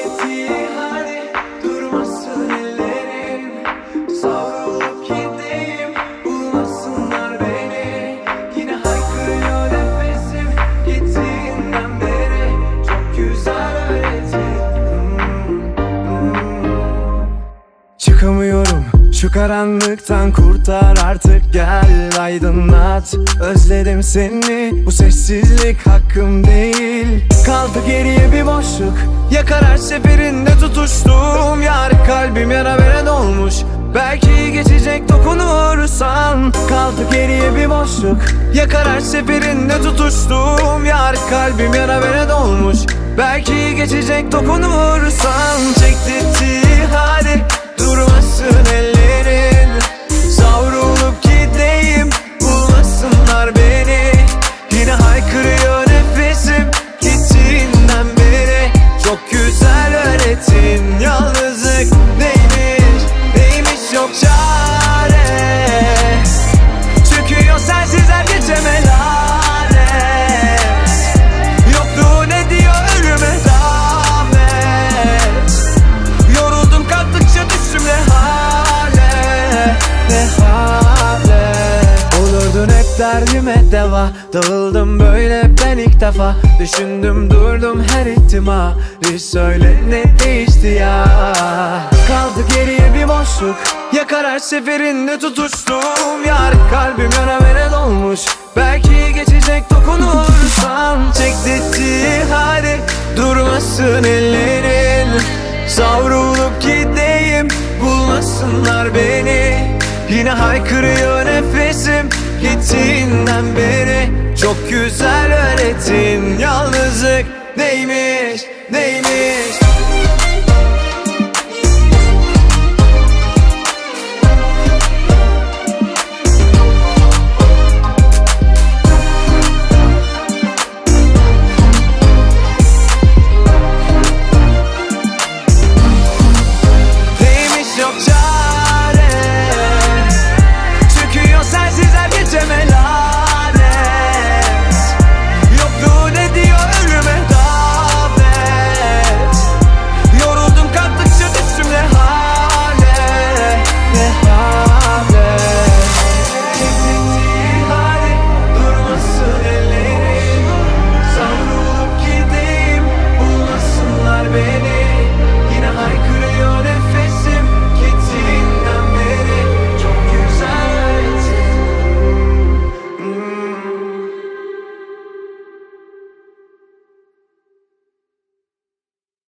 titredi hadi durmasın ellerin, savrulup gideyim bulmasınlar beni. Yine haykırıyor nefesim gittiğinden beri, çok güzel öğretin. Çıkamıyorum şu karanlıktan, kurtar artık, gel aydınlat. Özledim seni, bu sessizlik hakkım değil. Kaldı geriye bir boşluk, yakar her seferinde tutuştuğum yar. Kalbim yara bere dolmuş, belki geçecek dokunursan. Kaldı geriye bir boşluk, yakar her seferinde tutuştuğum yar. Kalbim yara bere dolmuş, belki geçecek dokunursan. Çektirdi hadi durmasın ellerin, savrulup gideyim bulmasınlar beni. Yine haykırıyor nefesim gittiğinden beri, çok güzel öğretin. Yalnızlık neymiş, neymiş yok çare. Çöküyor sensiz her gece melanet. Yokluğun ediyor ölüme rağmen. Yoruldum kalktıkça düştüm ne hale, ne hale. Olurdun hep derdime deva, dağıldım böyle ben ilk defa. Düşündüm durdum her ihtimali, söyle ne değişti ya. Kaldı geriye bir boşluk, yakar her seferinde tutuştuğum yar. Kalbim yara bere dolmuş, belki geçecek dokunursan. Çektirdi hadi durmasın ellerin, savrulup gideyim bulmasınlar beni. Yine haykırıyor nefesim gittiğinden beri, çok güzel öğretin. Yalnızlık neymiş, neymiş.